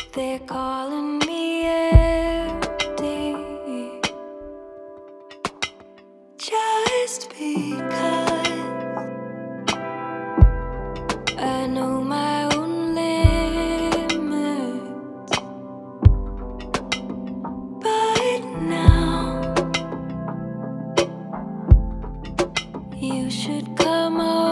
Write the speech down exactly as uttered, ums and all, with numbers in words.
They're calling me empty just because I know my own limits. But now you should come over.